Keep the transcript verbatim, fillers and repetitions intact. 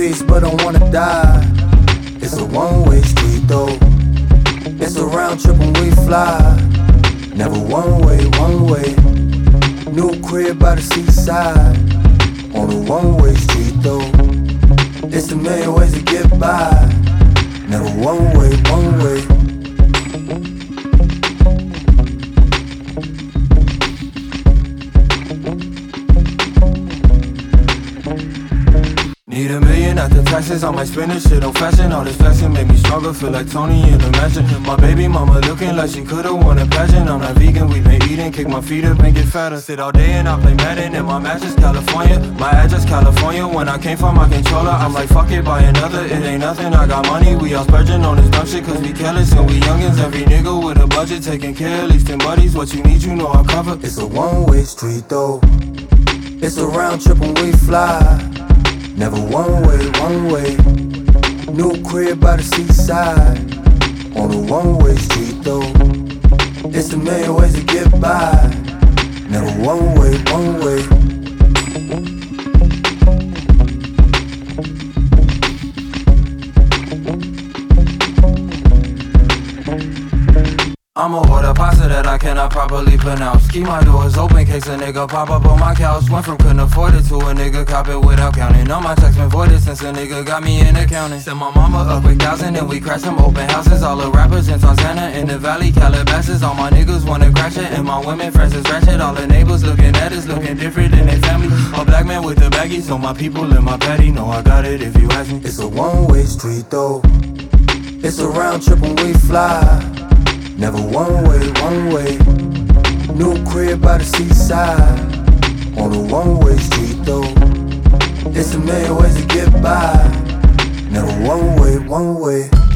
peace but don't wanna die. It's a one-way street though. It's a round trip when we fly. Never one way, one way. New crib by the seaside. On a one-way street though. It's a million ways to get by. Never one way, one way. Need a million after taxes, I might spend this shit on fashion. All this fashion make me stronger, feel like Tony in a mansion. My baby mama looking like she could've won a pageant. I'm not vegan, we been eating, kick my feet up and get fatter. Sit all day and I play Madden in my mattress, California. My address, California, when I came from my controller. I'm like, fuck it, buy another, it ain't nothing, I got money. We all splurging on this dumb shit cause we careless and we youngins. Every nigga with a budget, taking care, at least ten buddies. What you need, you know I cover. It's a one-way street though. It's a round trip when we fly. Never one way, one way. New crib by the seaside. On a one-way street though. It's a million ways to get by. Never one way, one way. I'ma order pasta that I cannot properly pronounce. Keep my doors open in case a nigga pop up on my couch. Went from couldn't afford it to a nigga cop it without counting. All my checks been voided since a nigga got me in accounting. Sent my mama a quick thousand and we crashed some open houses. All the rappers in Tarzana in the valley, Calabasas. All my niggas wanna crash it and my women friends is ratchet. All the neighbors looking at us, looking different than their family. A black man with the baggies, so my people in my patty know I got it if you ask me. It's a one-way street though. It's a round trip when we fly. Never one way, one way. New crib by the seaside. On a one-way street though. It's a million ways to get by. Never one way, one way.